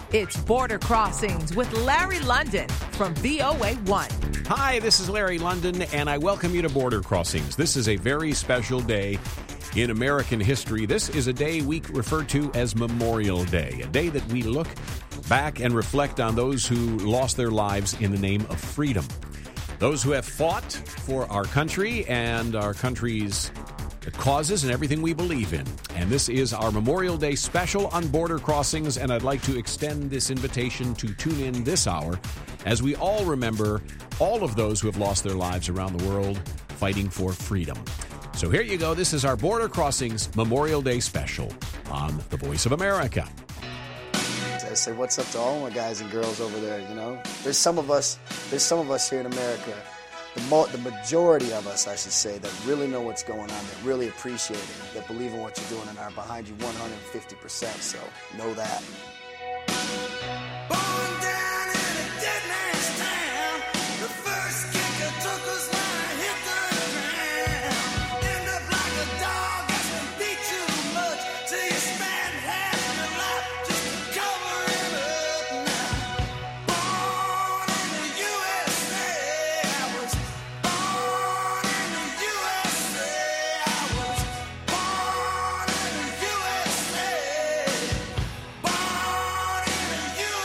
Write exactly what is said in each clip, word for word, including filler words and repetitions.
It's Border Crossings with Larry London from V O A one. Hi, this is Larry London, and I welcome you to Border Crossings. This is a very special day in American history. This is a day we refer to as Memorial Day, a day that we look back and reflect on those who lost their lives in the name of freedom. Those who have fought for our country and our country's causes and everything we believe in. And this is our Memorial Day special on Border Crossings, and I'd like to extend this invitation to tune in this hour as we all remember all of those who have lost their lives around the world fighting for freedom. So here you go. This is our Border Crossings Memorial Day special on The Voice of America. I say what's up to all my guys and girls over there, you know? There's some of us, there's some of us here in America, the, mo- the majority of us, I should say, that really know what's going on, that really appreciate it, that believe in what you're doing and are behind you one hundred fifty percent, so know that. Born down in a dead man's town, the first kicker took us when I hit the ground. End up like a dog that's been beat too much, till you spend half your life just to cover it up now. Born in the U S A, I was born in the U S A, I was born in the U S A, born in the U S A.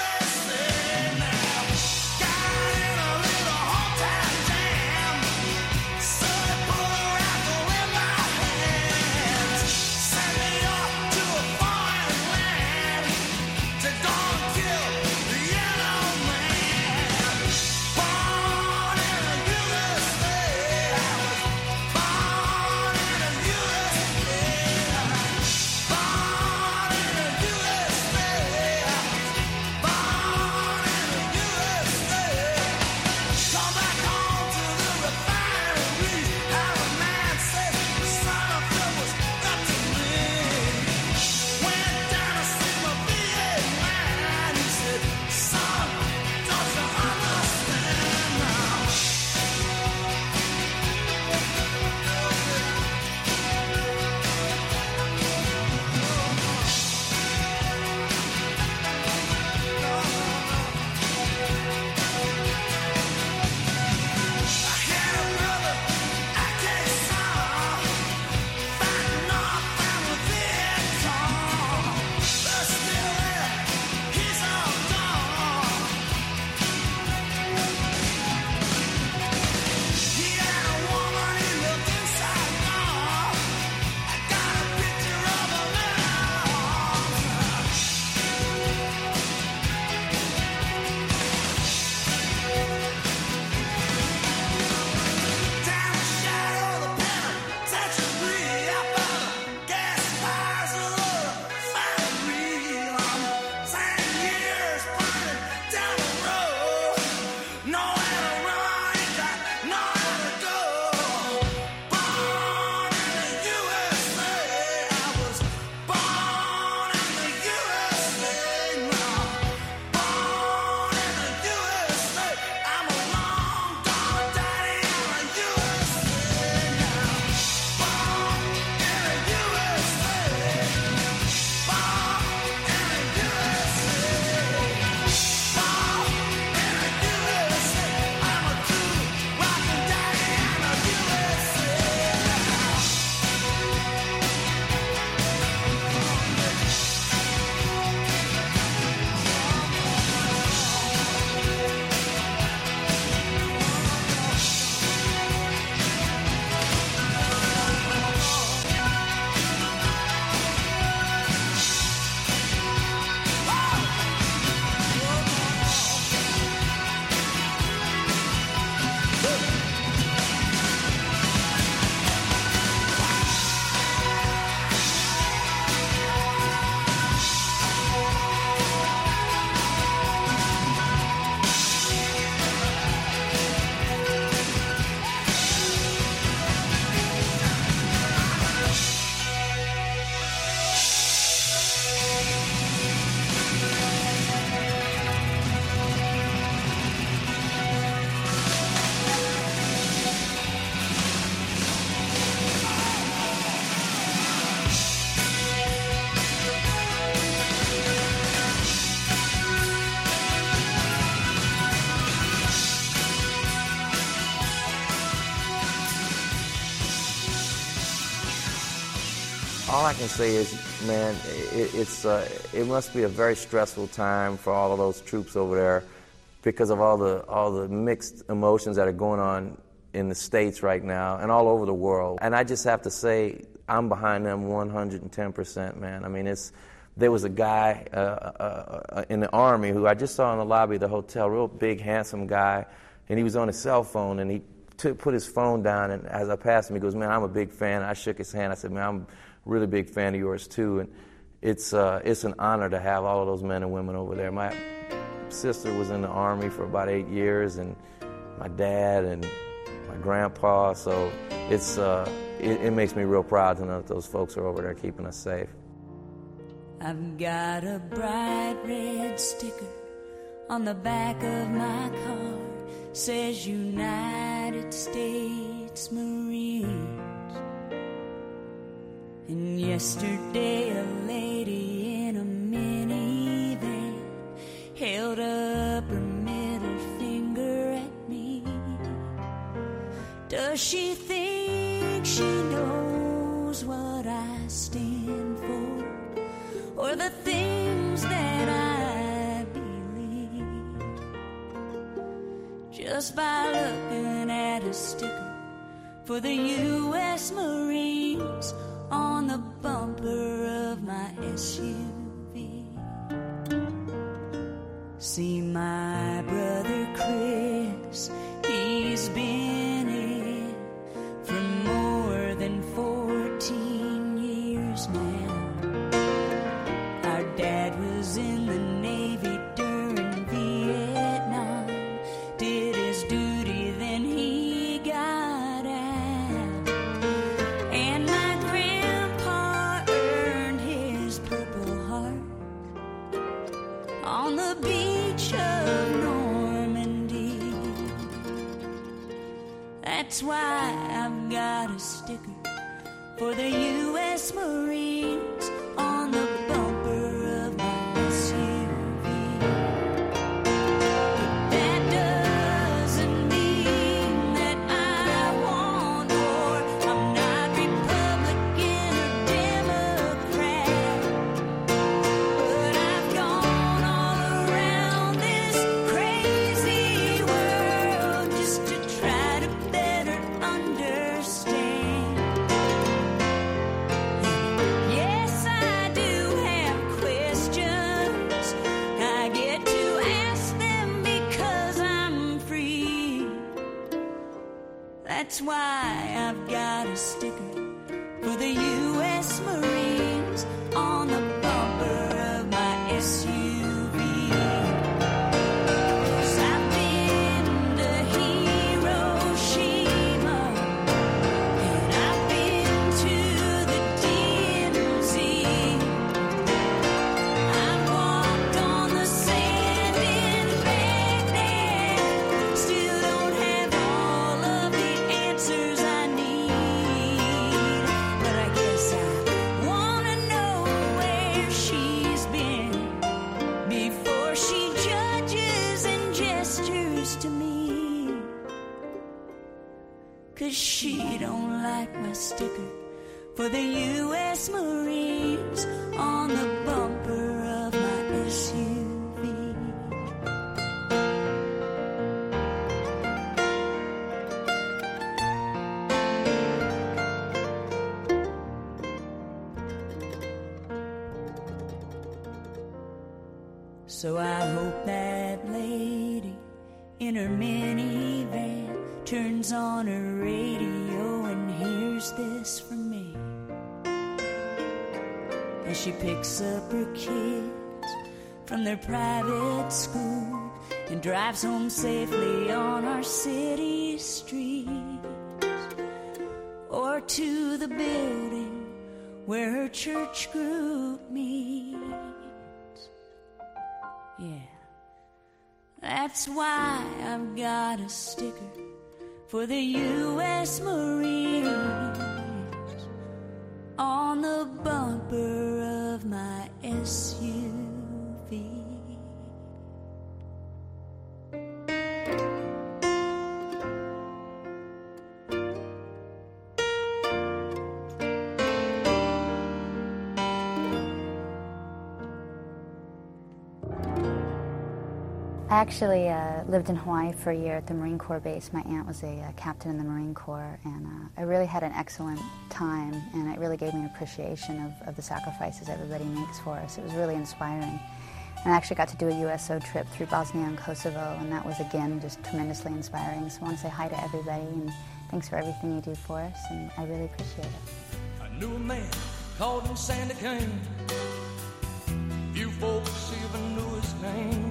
all I can say is, man, it, it's uh, it must be a very stressful time for all of those troops over there because of all the all the mixed emotions that are going on in the States right now and all over the world. And I just have to say, I'm behind them one hundred ten percent, man. I mean, it's there was a guy uh, uh, in the Army who I just saw in the lobby of the hotel, real big, handsome guy, and he was on his cell phone, and he took, put his phone down, and as I passed him, he goes, man, I'm a big fan. I shook his hand. I said, man, I'm a really big fan of yours, too. And it's uh, it's an honor to have all of those men and women over there. My sister was in the Army for about eight years, and my dad and my grandpa, so it's uh, it, it makes me real proud to know that those folks are over there keeping us safe. I've got a bright red sticker on the back of my car, says United States Marines. And yesterday a lady in a minivan held up her middle finger at me. Does she think she knows what I stand for, or the things that I believe? Just by looking at a sticker for the U S Marines on the bumper of my S U V. See my brother Chris, he's been in for more than fourteen years now. Our dad was in the Navy during Vietnam, did his duty, then he got out. And my grandpa earned his Purple Heart on the beach of Normandy. That's why I've got a sticker for the U S Marines on the bumper of my S U V. But that doesn't mean that I want war. I'm not Republican or Democrat, but I've gone all around this crazy world just to try to better understand. Yes, I do have questions. I get to ask them because I'm free. That's why I've got a sticker for the U S Marines on the bumper of my S U V. 'Cause I've been to Hiroshima, and I've been to the D M Z. I've walked on the sand in Baghdad, still don't have all of the answers I need. But I guess I wanna know where she's been before she judges and gestures to me. 'Cause she don't like my sticker for the U S Marines on the bumper of my S U V. So I hope that lady in her minivan turns on her radio and hears this from me as she picks up her kids from their private school and drives home safely on our city streets, or to the building where her church group meets. Yeah, that's why I've got a sticker for the U S Marines on the bumper of my S U V. I actually uh, lived in Hawaii for a year at the Marine Corps base. My aunt was a uh, captain in the Marine Corps, and uh, I really had an excellent time, and it really gave me an appreciation of, of the sacrifices everybody makes for us. It was really inspiring. And I actually got to do a U S O trip through Bosnia and Kosovo, and that was, again, just tremendously inspiring. So I want to say hi to everybody, and thanks for everything you do for us, and I really appreciate it. I knew a man called him Sandy Kane. Few folks even knew his name.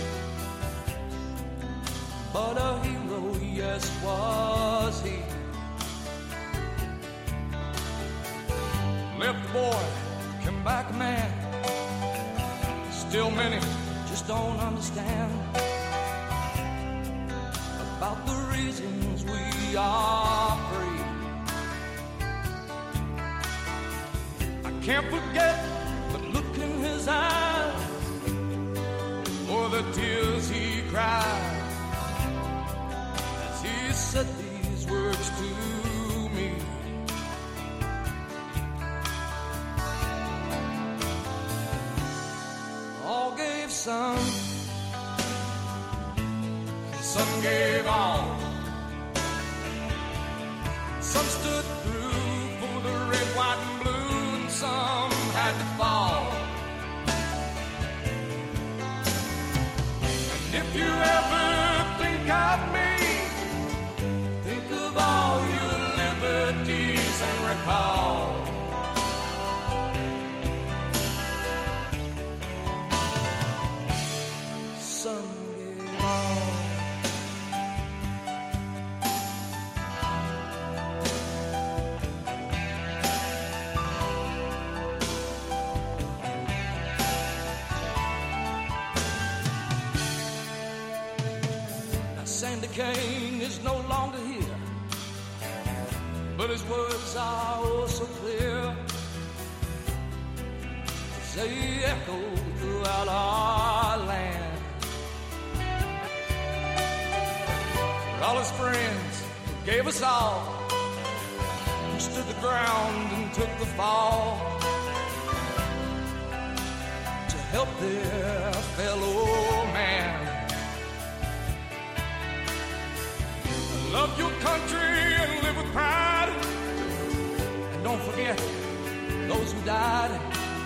But a hero, yes, was he. Left the boy, came back a man. Still many just don't understand about the reasons we are free. I can't forget the look in his eyes or the tears he cried as he said these words to me. All gave some, some gave all. Some stood through for the red, white, and blue, and some had to fall. And if you ever think of me, think of all your liberties and recall. Some gave all. Sandy Kane is no longer here, but his words are oh so clear as they echo throughout our land. For all his friends who gave us all, who stood the ground and took the fall to help their fellow man. Love your country and live with pride. And don't forget those who died.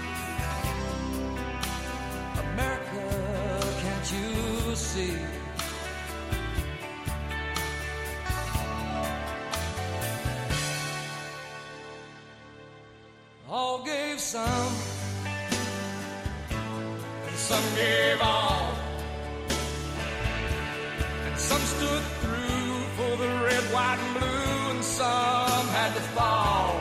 America, can't you see? All gave some, and some gave all. And some stood through for the red, white, and blue, and some had to fall.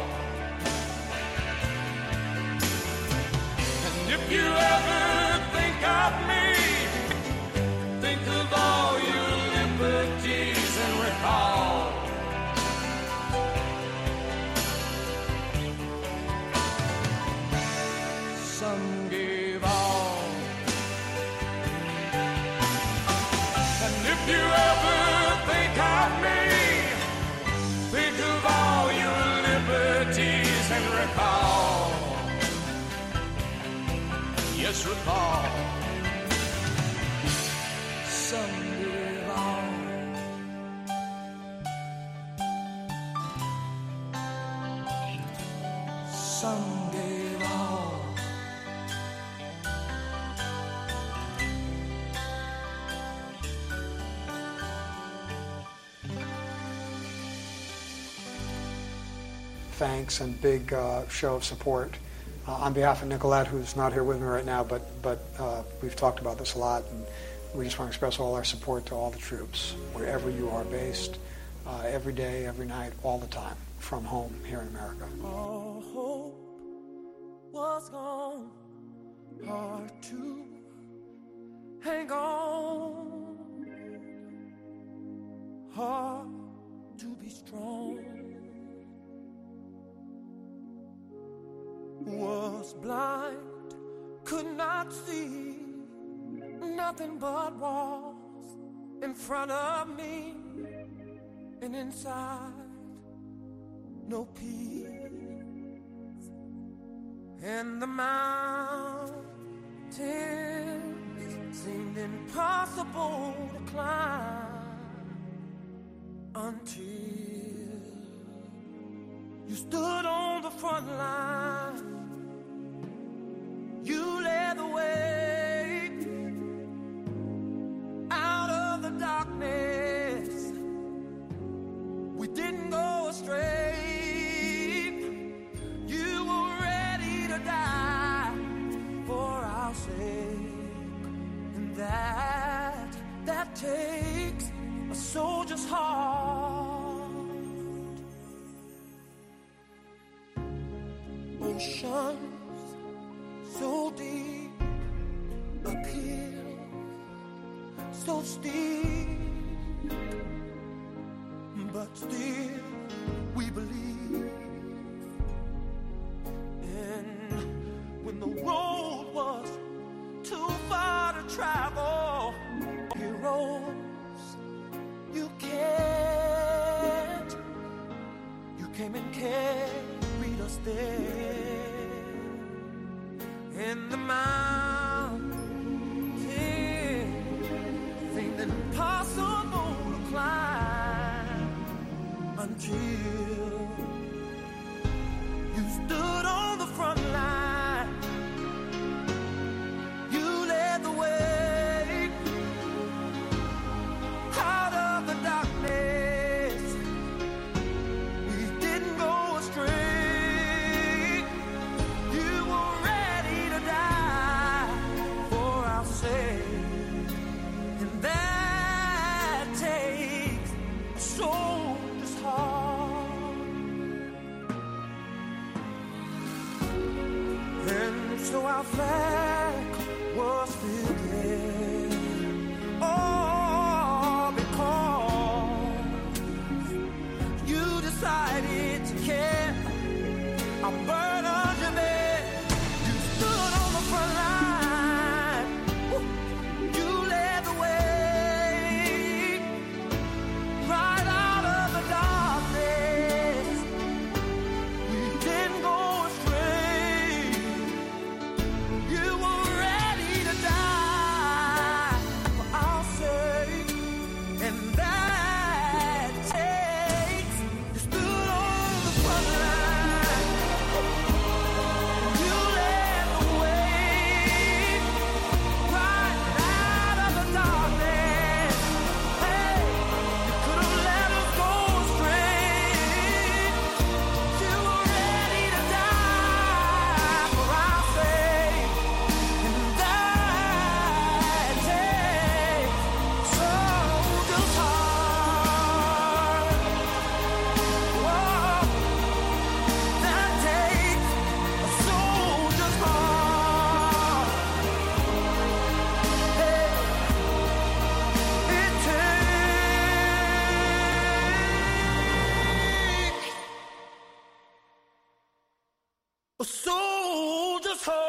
And if you ever think of me, think of all your liberties and recall. Some gave all. And if you ever think of me, think of all your liberties and recall. Yes, recall. Some give all. Some gave all. Thanks and big uh, show of support uh, on behalf of Nicolette, who's not here with me right now, but but uh, we've talked about this a lot, and we just want to express all our support to all the troops, wherever you are based, uh, every day, every night, all the time, from home here in America. All hope was gone, hard to hang on, hard to be strong. Was blind, could not see nothing but walls in front of me, and inside no peace. And the mountains seemed impossible to climb until you stood on the front line. You led the way out of the darkness. We didn't go astray. You were ready to die for our sake. And that, that takes a soldier's heart. Oceans so deep, appeal so steep, but still we believe. And when the road was too far to travel, heroes, you can't, you came and carried us there. In the mountains seemed impossible to climb until you stood on the front line. You led the way out of the darkness. We didn't go astray. You were ready to die for our sake. And that takes a soldier's heart. And so our flag was still there. Oh, because you decided to care. I burned under there. You stood on the front line. Woo. You led the way right out of the darkness. We didn't go astray. You were ready to die for our sake. And that takes, you stood on the front line. You led the way right out of the darkness. Hey, you could have let us go astray. You were ready to die for our sake. And that takes soldier's heart. Whoa, that takes a soldier's heart. Hey, it takes a soldier's heart.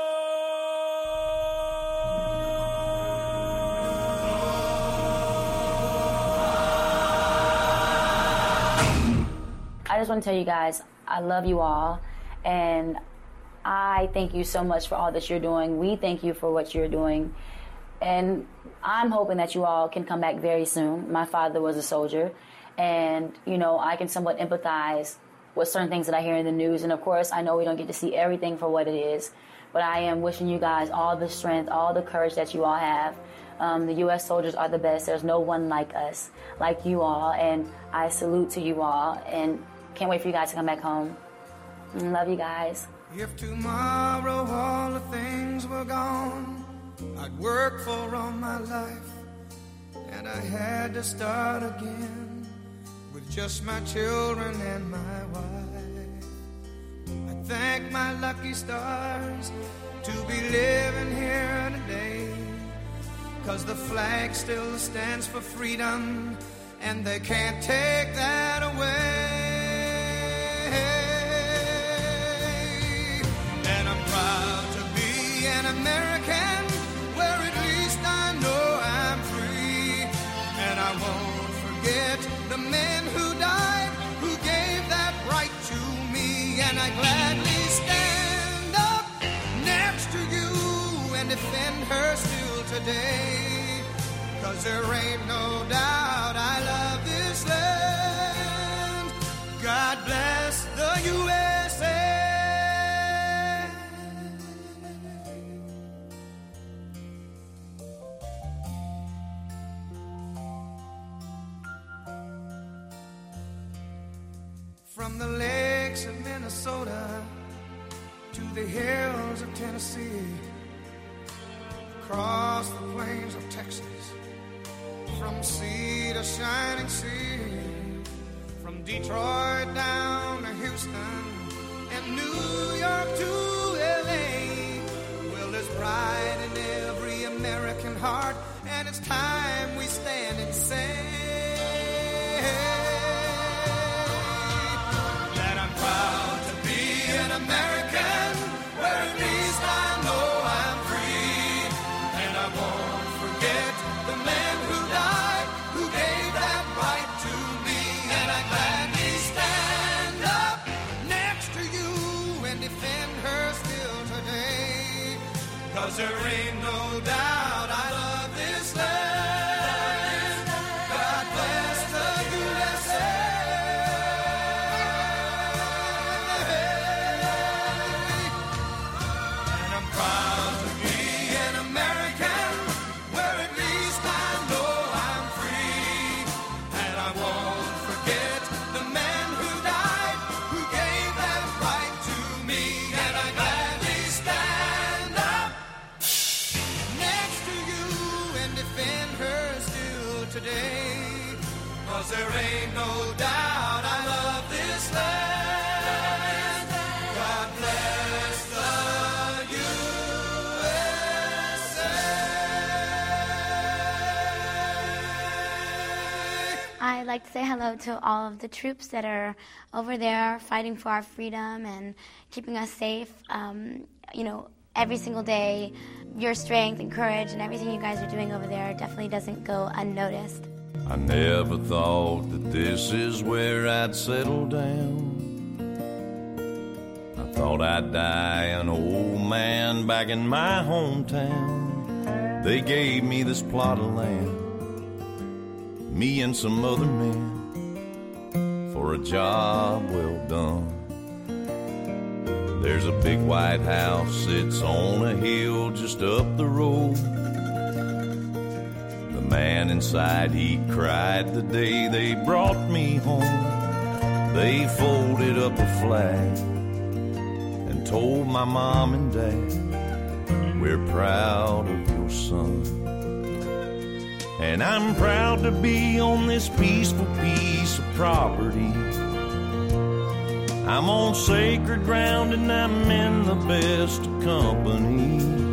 I just want to tell you guys, I love you all, and I thank you so much for all that you're doing. We thank you for what you're doing, and I'm hoping that you all can come back very soon. My father was a soldier, and, you know, I can somewhat empathize with certain things that I hear in the news, and of course, I know we don't get to see everything for what it is, but I am wishing you guys all the strength, all the courage that you all have. Um, the U S soldiers are the best. There's no one like us, like you all, and I salute to you all, and can't wait for you guys to come back home. And love you guys. If tomorrow all the things were gone, I'd work for all my life, and I had to start again with just my children and my wife. I thank my lucky stars to be living here today, 'cause the flag still stands for freedom, and they can't take that away. And I'm proud to be an American, where at least I know I'm free. And I won't forget the men who died, who gave that right to me. And I gladly stand up next to you and defend her still today. 'cause there ain't no doubt I love this land. God bless the U S A. From the lakes of Minnesota to the hills of Tennessee, across the plains of Texas, from sea to shining sea, from Detroit down to Houston and New York to L A. Well, there's pride in every American heart, and it's time we stand and say that I'm proud to be an American, where at least I know I'm free. And I won't forget the man who died, who gave that right to me. And I gladly stand up next to you and defend her still today. 'Cause there ain't no doubt I love this land. God bless the U S A. And I'm proud to be an American, where at least I know I'm free. And I won't forget the man who died, who gave that right to me. And I gladly stand up next to you and defend her still today. 'Cause there ain't no doubt I love this land. God bless the U S A. I'd like to say hello to all of the troops that are over there fighting for our freedom and keeping us safe. Um, you know, every single day, your strength and courage and everything you guys are doing over there definitely doesn't go unnoticed. I never thought that this is where I'd settle down. I thought I'd die an old man back in my hometown. They gave me this plot of land, me and some other men, for a job well done. There's a big white house, it's on a hill just up the road. The man inside, he cried the day they brought me home. They folded up a flag and told my mom and dad, we're proud of your son. And I'm proud to be on this peaceful piece of property. I'm on sacred ground and I'm in the best of company.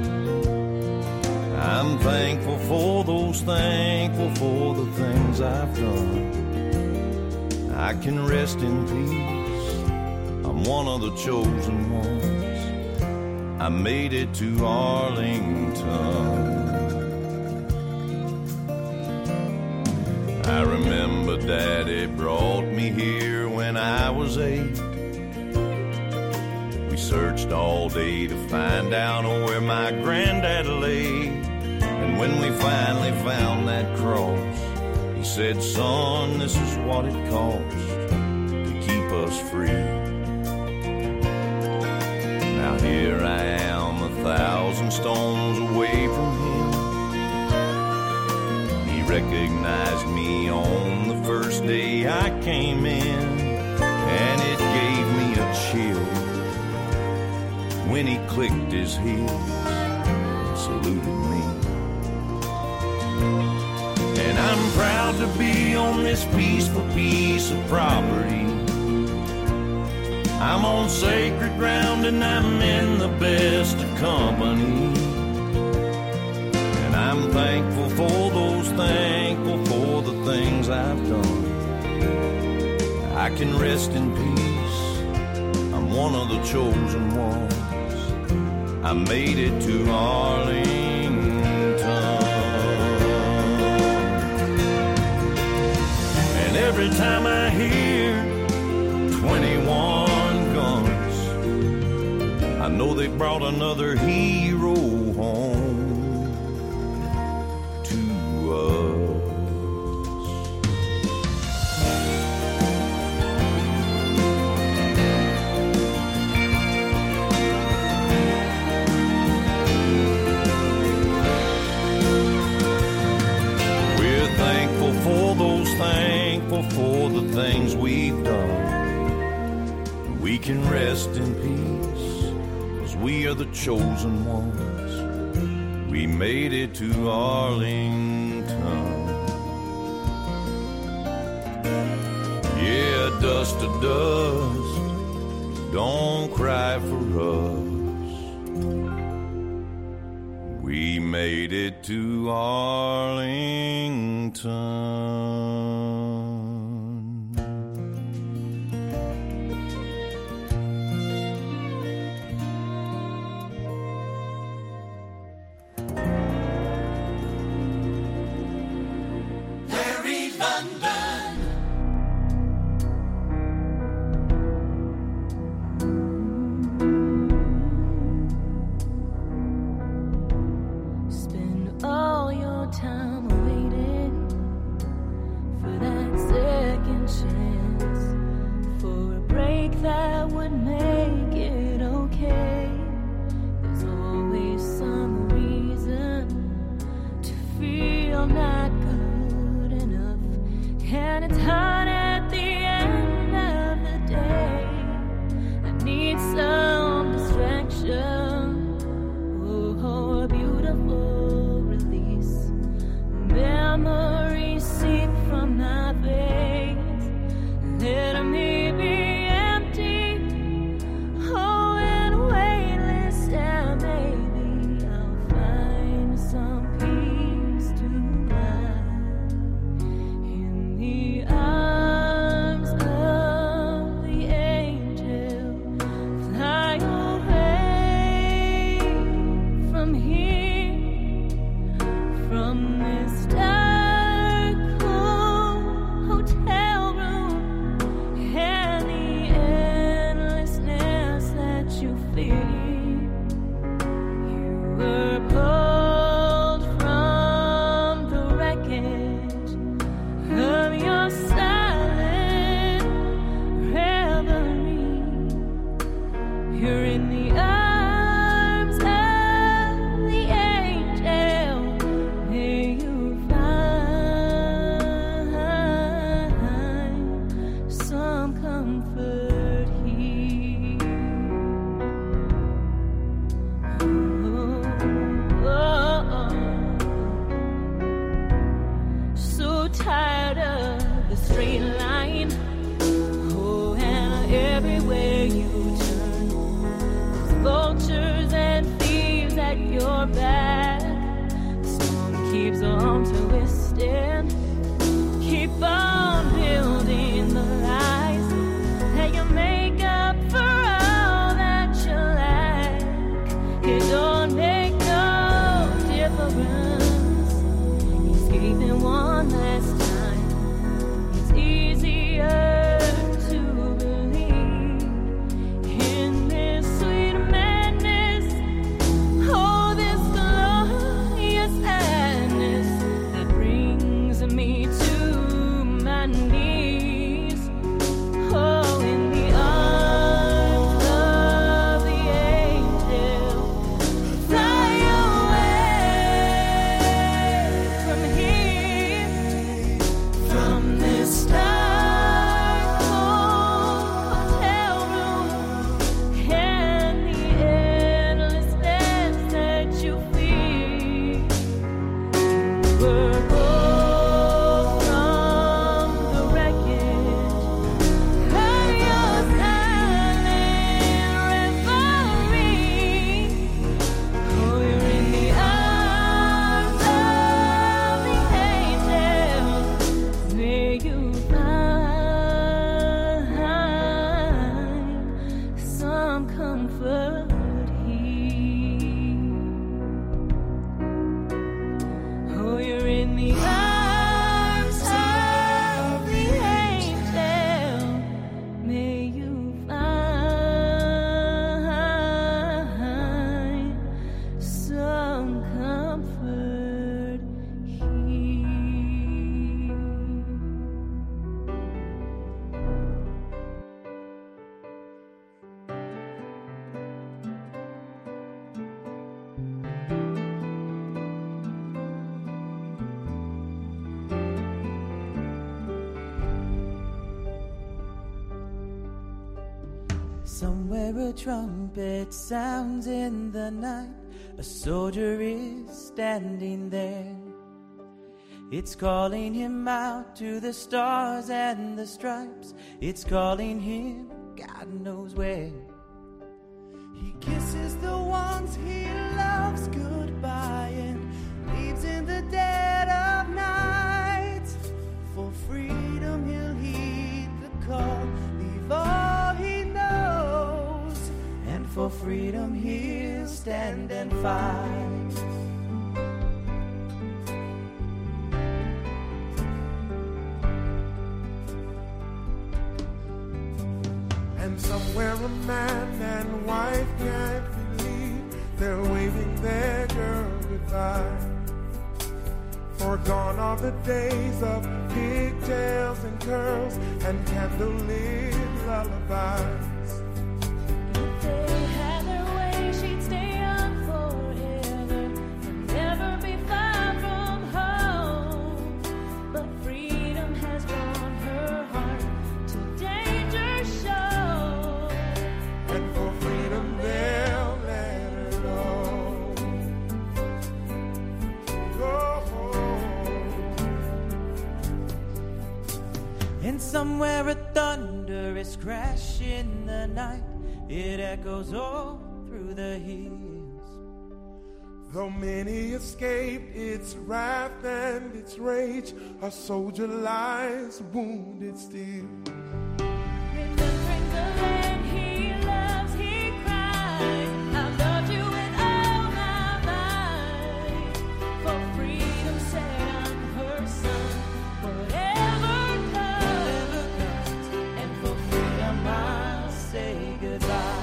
I'm thankful for those, thankful for the things I've done. I can rest in peace, I'm one of the chosen ones. I made it to Arlington. I remember Daddy brought me here when I was eight. We searched all day to find out where my granddad lay. And when we finally found that cross, he said, son, this is what it costs to keep us free. Now here I am, a thousand stones away from him. He recognized me on the first day I came in, and it gave me a chill when he clicked his heels and saluted me. And I'm proud to be on this peaceful piece of property. I'm on sacred ground and I'm in the best of company. And I'm thankful for those, thankful for the things I've done. I can rest in peace, I'm one of the chosen ones. I made it to Arlington. And every time I hear twenty-one guns, I know they brought another hero home to us. we've done. We can rest in peace, 'cause we are the chosen ones. We made it to Arlington. Yeah, dust to dust, don't cry for us. We made it to Arlington. Larry London. Spend all your time waiting for that second chance, for a break that would make it okay. There's always some reason to feel not good enough, and it's hard at the end of the day. I need some distraction. Oh, a beautiful release. Memories seep from my veins. Let me be empty. Oh, and weightless, and maybe I'll find some peace tonight. In the arms of the angel, fly away from here, from this dark, cool hotel room, and the endlessness that you feel. You were pulled from the wreckage of your silent reverie. You're in the arms of the angel. May you find some comfort here. Oh, oh, oh. So tired of the straight line. Oh, and everywhere you turn, there's vultures and thieves at your back. The storm keeps on twisting. Keep on building the lies that you make up for all that you lack. It don't make no difference. Escaping one last time. It's easier to believe in this sweet madness. Oh, this glorious sadness that brings me to my knees. Oh, in the arms of the angel, fly away from here, from this dark, cold hotel room, and the endlessness that you feel. We're pulled from the wreckage of your silent reverie. Oh, you're in the arms of the angel. May you find some comfort here. Oh, you're in the arms of the angel. May you find some comfort here. Somewhere a trumpet sounds in the night. A soldier is standing there. It's calling him out to the stars and the stripes. It's calling him God knows where. He kisses the ones he loves goodbye and leaves in the dead of night. For freedom he'll heed the call, leave all he knows, and for freedom he'll stand and fight. And somewhere a man and wife can't believe they're waving their girl goodbye. For gone are the days of pigtails and curls and candlelit lullabies. If they had their way, she'd stay young forever and never be far from home. But freedom has drawn her heart to danger show. And for freedom they'll let her go. Go home. And somewhere a thunder is crashing in the night. It echoes all through the hills. Though many escaped its wrath and its rage, a soldier lies wounded still. Remembering the land he loves, he cries, I love you with all my might. For freedom set on her son, whatever comes. And for freedom I'll say goodbye.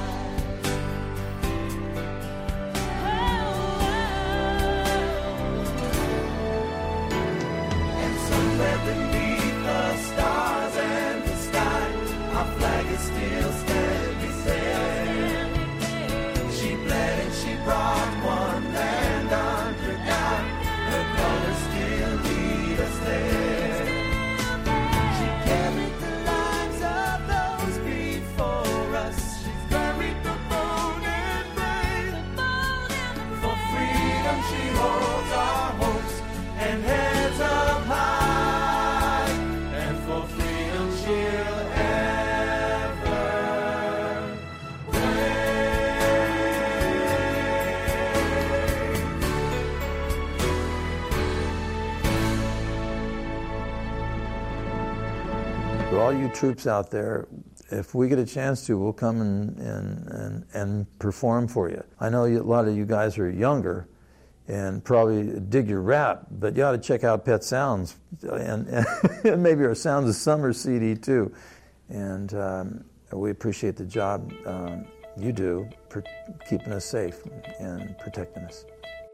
And somewhere beneath the stars and the sky, our flag is still standing there. She bled and she brought one land under God. Her colors still lead us there. She carried the lives of those before us. She's buried the bold and brave. For freedom she holds our hopes and heads up high. And for freedom she'll ever reign. To all you troops out there, if we get a chance to, we'll come and, and, and, and perform for you. I know you, a lot of you guys are younger and probably dig your rap, but you ought to check out Pet Sounds and, and maybe our Sounds of Summer C D too. And um, we appreciate the job um, you do for keeping us safe and protecting us.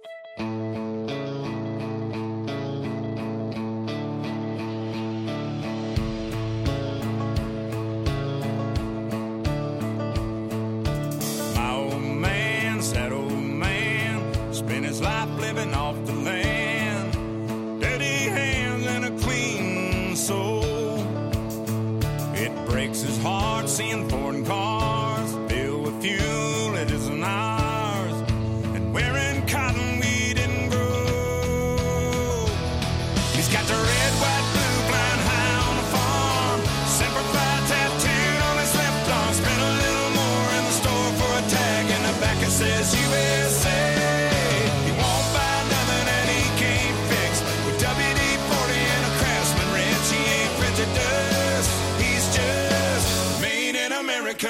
My old man, sad old man, spent his life living off the land. Dirty hands and a clean soul. It breaks his heart seeing foreign cars filled with fuel that isn't ours, and wearing cotton we didn't grow. He's got the red, white, blue flying high on the farm, Semper Fi tattooed on his left arm. Spent a little more in the store for a tag in the back that says U S A. He won't buy nothing that he can't fix. With W D forty and a Craftsman wrench, he ain't printed dust. He's just made in America.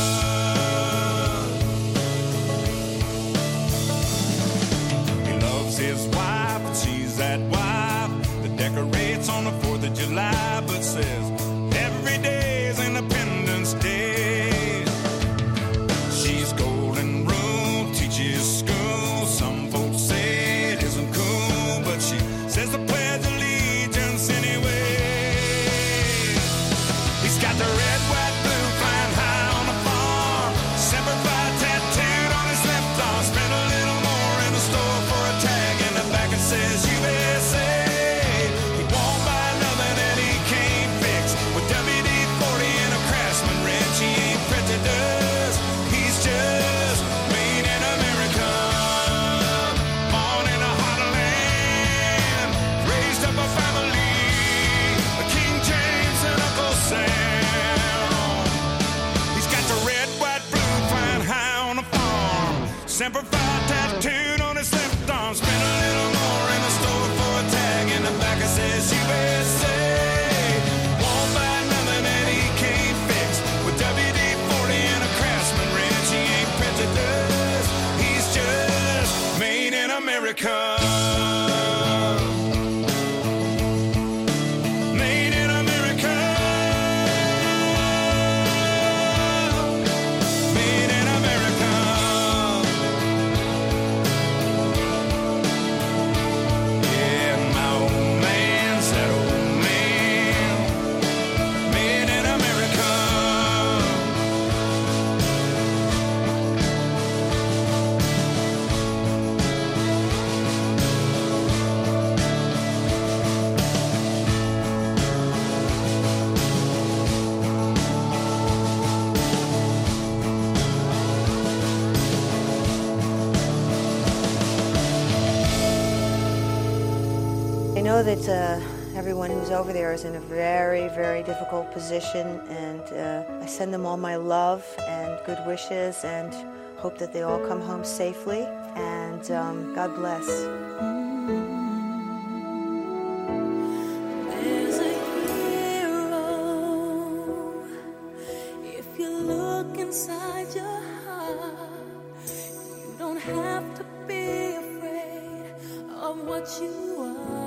He loves his wife, and she's that wife that decorates on the fourth of July, but says every day is Independence Day. She's golden rule, teaches school. Some folks say it isn't cool, but she says the Pledge of Allegiance anyway. He's got the red, white, blue flying high on the farm, Semper Fi tattooed on his left arm. Spent a little more in the store for a tag in the back that says U S A. He won't buy nothing America. Made in America. Made in America. Yeah, my old man said, old man, made in America. I know that uh, everyone who's over there is in a very, very difficult position, and uh, I send them all my love and good wishes and hope that they all come home safely, and um, God bless. There's a hero. If you look inside your heart, you don't have to be afraid of what you are.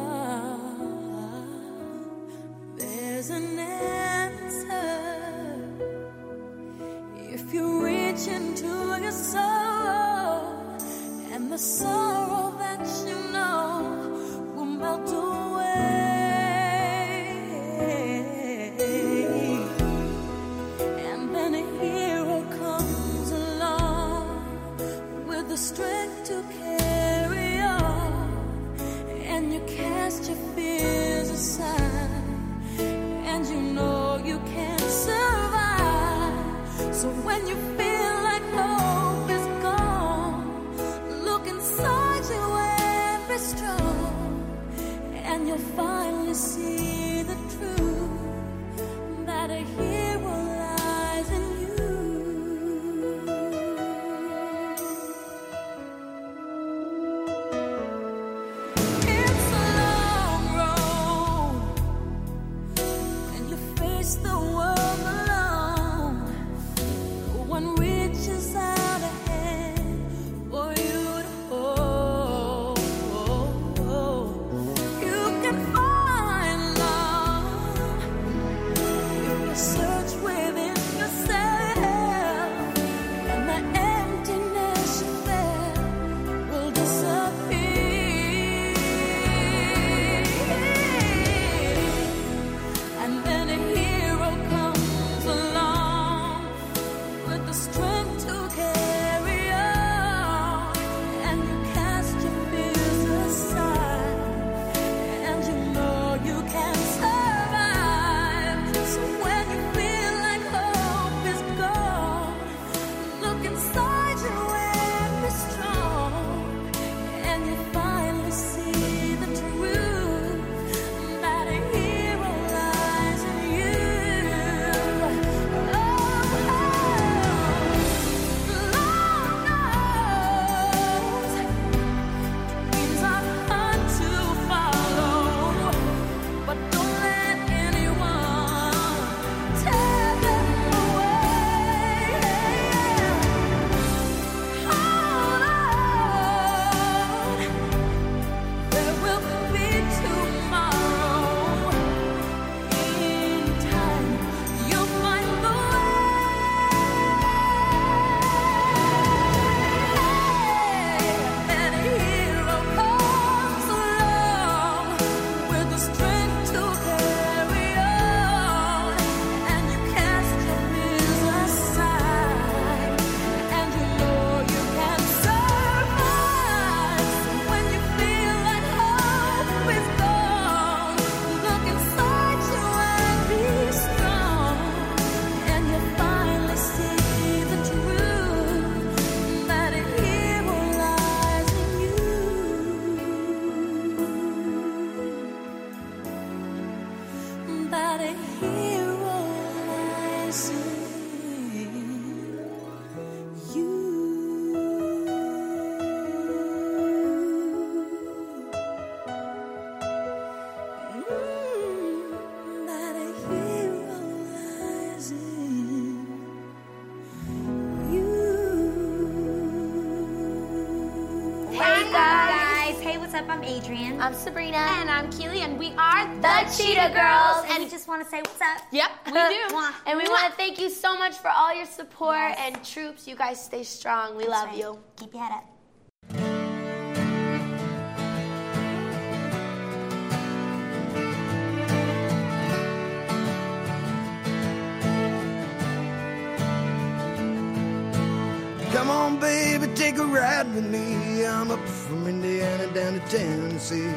There's an answer if you reach into your soul, and the sorrow that you know will melt away. And then a hero comes along with the strength to carry on, and you cast your fears aside, and you know you can survive. So when you feel like hope is gone, look inside you and be strong, and you'll finally see the truth, that a hero lies in you. It's a long road, and you face the world alone. No one reaches out a hand for you to hold. You can find love if you search up? I'm Adrian. I'm Sabrina. And I'm Keely, and we are The Cheetah Girls. And we just want to say what's up. Yep, we do. Mwah. And we Mwah. want to thank you so much for all your support Yes. and troops. You guys stay strong. We That's love right. you. Keep your head up. Come on, baby, take a ride with me. I'm up from Indiana down to Tennessee.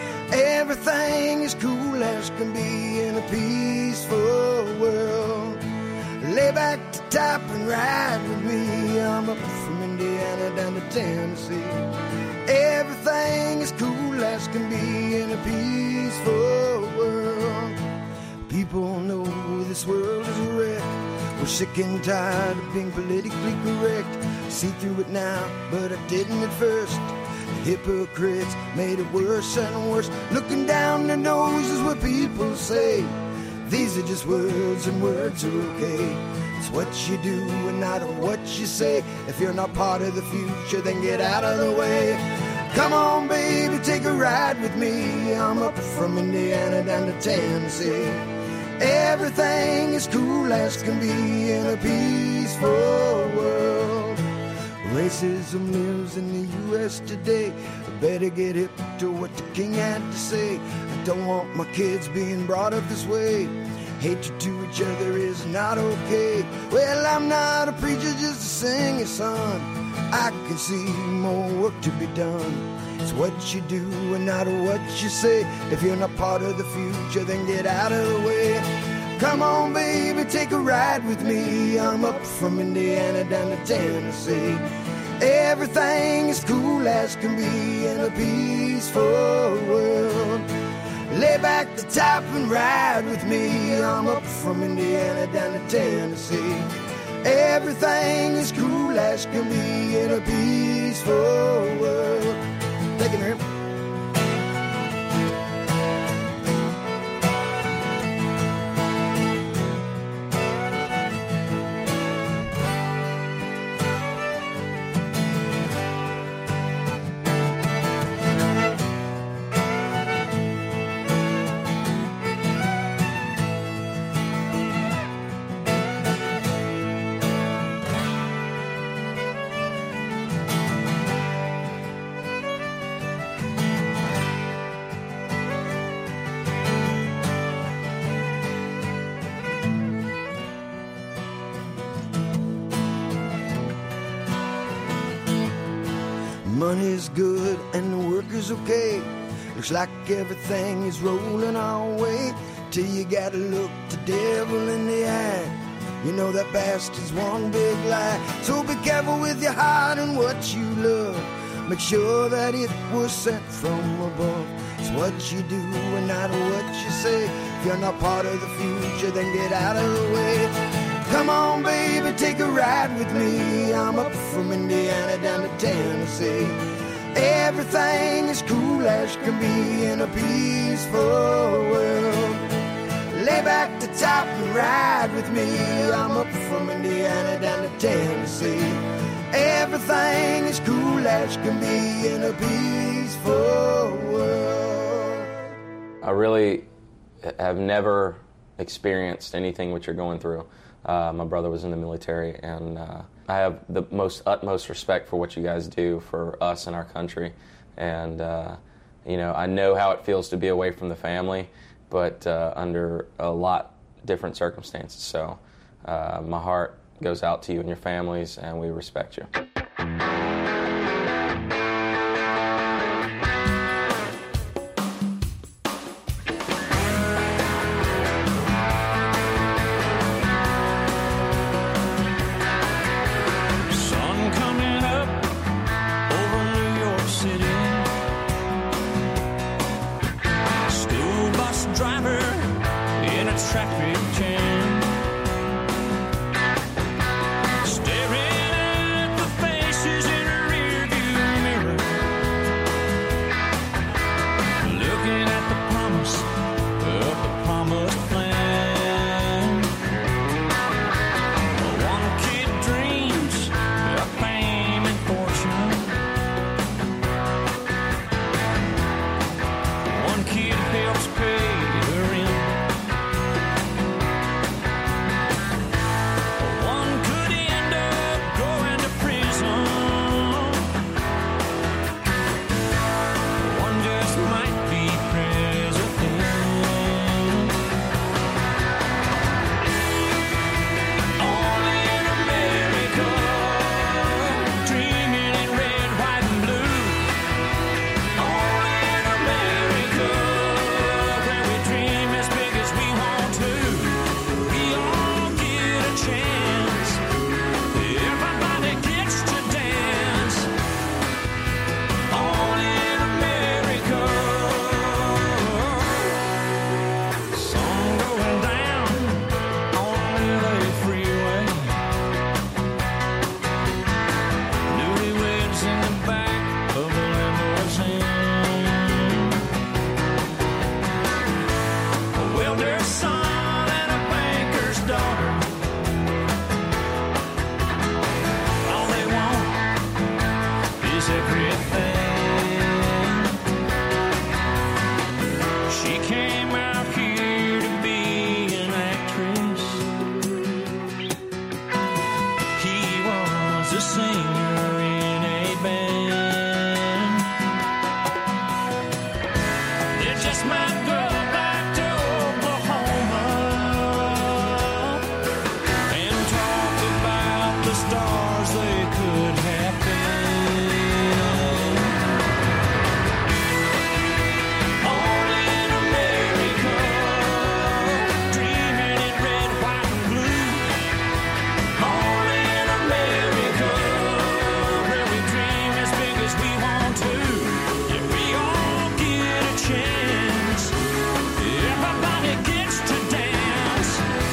Everything is cool as can be in a peaceful world. Lay back to top and ride with me. I'm up from Indiana down to Tennessee. Everything is cool as can be in a peaceful world. People know this world is a wreck. We're sick and tired of being politically correct. See through it now, but I didn't at first. Hypocrites made it worse and worse. Looking down their noses what people say. These are just words and words are okay. It's what you do and not what you say. If you're not part of the future, then get out of the way. Come on, baby, take a ride with me. I'm up from Indiana down to Tennessee. Everything is cool as can be in a peaceful world. Racism lives in the U S today. I better get hip to what the king had to say. I don't want my kids being brought up this way. Hatred to each other is not okay. Well, I'm not a preacher, just a singer, son. I can see more work to be done. It's what you do and not what you say. If you're not part of the future, then get out of the way. Come on, baby, take a ride with me. I'm up from Indiana down to Tennessee. Everything is cool as can be in a peaceful world. Lay back the top and ride with me. I'm up from Indiana down to Tennessee. Everything is cool as can be in a peaceful world. Take it, man. Money's good and the work is okay. Looks like everything is rolling our way. Till you gotta look the devil in the eye. You know that bastard's one big lie. So be careful with your heart and what you love. Make sure that it was sent from above. It's what you do and not what you say. If you're not part of the future, then get out of the way. Come on, baby, take a ride with me. I'm up from Indiana down to Tennessee. Everything is cool as can be in a peaceful world. Lay back the top and ride with me. I'm up from Indiana down to Tennessee. Everything is cool as can be in a peaceful world. I really have never experienced anything what you're going through. Uh, my brother was in the military, and uh, I have the most utmost respect for what you guys do for us and our country. And, uh, you know, I know how it feels to be away from the family, but uh, under a lot different circumstances. So uh, my heart goes out to you and your families, and we respect you. Sun coming up over New York City. School bus driver in a traffic jam. Staring at the faces just might go back to Oklahoma and talk about the stars they could have been. Only in America, dreaming in red, white, and blue. Only in America, where we dream as big as we want to. If we all get a chance, everybody gets to dance.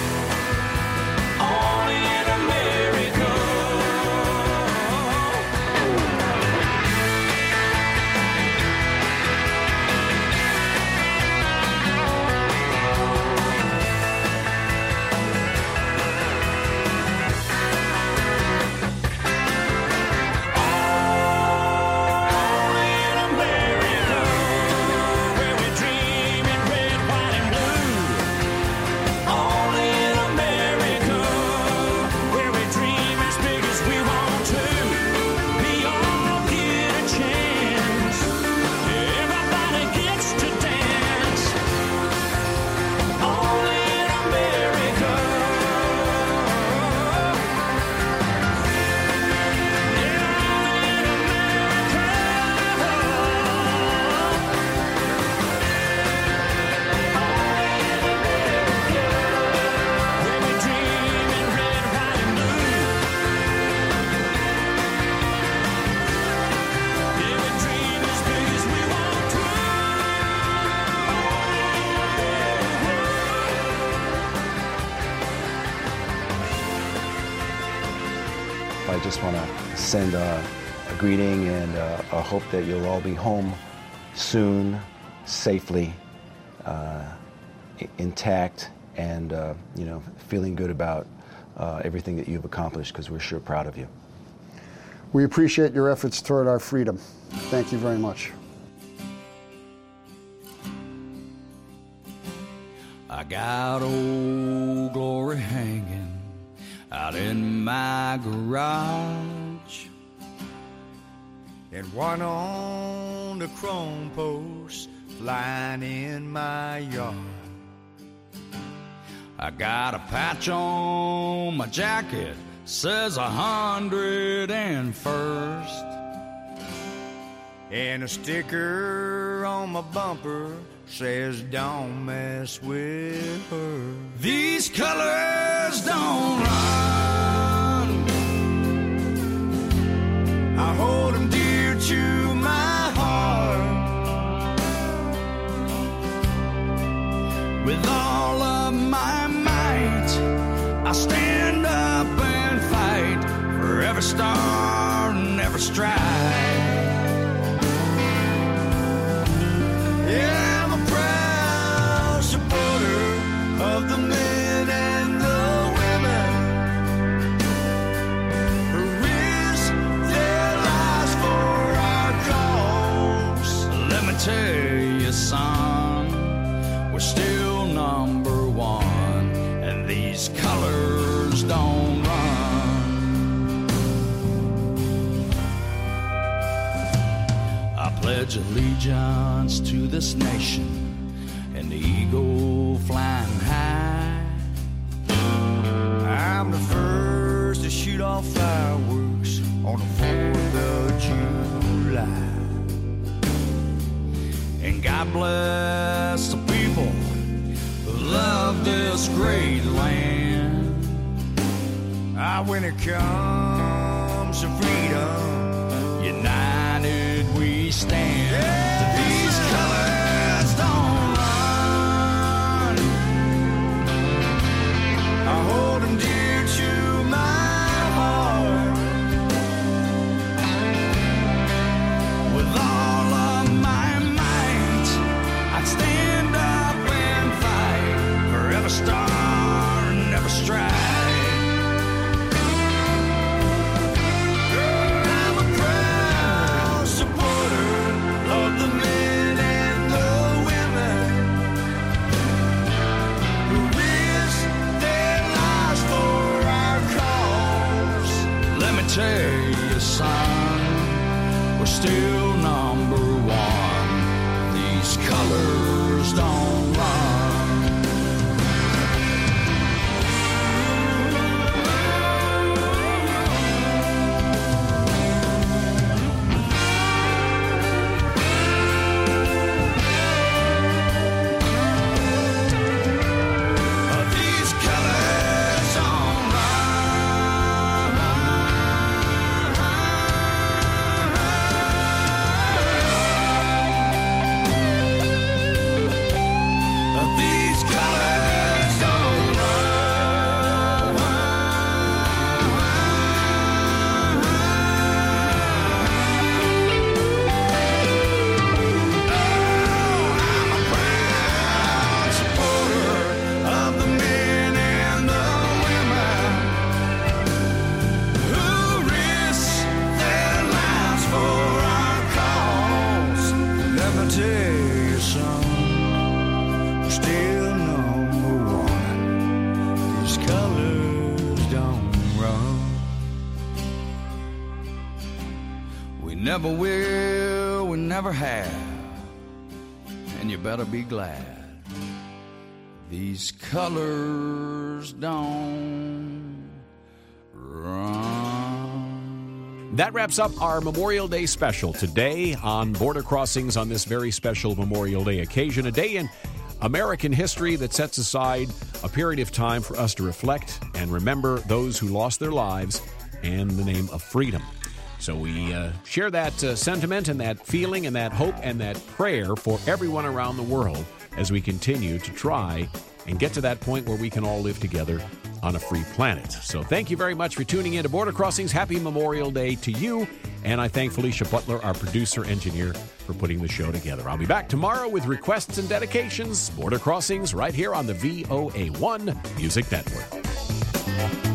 Only in America. Only in America, where we dream in red, white, and blue. Only in America, where we dream as big as we want to. We all get a chance. Everybody gets to dance. Only in America. Where we dream in red, white, and blue. Yeah, we dream as big as we want to. I just want to send a, a greeting and uh, a hope that you'll all be home soon, safely, uh, i- intact, and uh, you know, feeling good about uh, everything that you've accomplished, because we're sure proud of you. We appreciate your efforts toward our freedom. Thank you very much. I got old glory hanging out in my garage, and one on the chrome post lying in my yard. I got a patch on my jacket, says a hundred and first, and a sticker on my bumper says don't mess with her. These colors don't run, I hold them dear to my heart. With all of my might, I stand up and fight for every star and every stripe. Yeah, I'm a proud supporter of the men and the women who risk their lives for our cause. Let me tell you, son, we're still number one, and these colors don't run. I pledge allegiance to this nation and the eagle flying high. I'm the first to shoot off fireworks on the fourth of July. And God bless the people who love this great land. Ah, when it comes to freedom, united we stand. These colors don't run, I hold them dear to my heart. With all of my might, I'd stand up and fight for every star and every stripe. I'm a proud supporter of the men and the women who risk their lives for our cause. Let me tell you, son, we're still number one. These colors colors don't run. These colors don't run. These colors don't supporter of the men and the women who risk their lives for our cause. Let me tell you, son, we're still number one. These colors don't run. We never will, we never have, and you better be glad. These colors don't run. That wraps up our Memorial Day special today on Border Crossings on this very special Memorial Day occasion, a day in American history that sets aside a period of time for us to reflect and remember those who lost their lives in the name of freedom. So we uh, share that uh, sentiment and that feeling and that hope and that prayer for everyone around the world as we continue to try and get to that point where we can all live together on a free planet. So thank you very much for tuning in to Border Crossings. Happy Memorial Day to you. And I thank Felicia Butler, our producer engineer, for putting the show together. I'll be back tomorrow with requests and dedications. Border Crossings right here on the V O A one Music Network.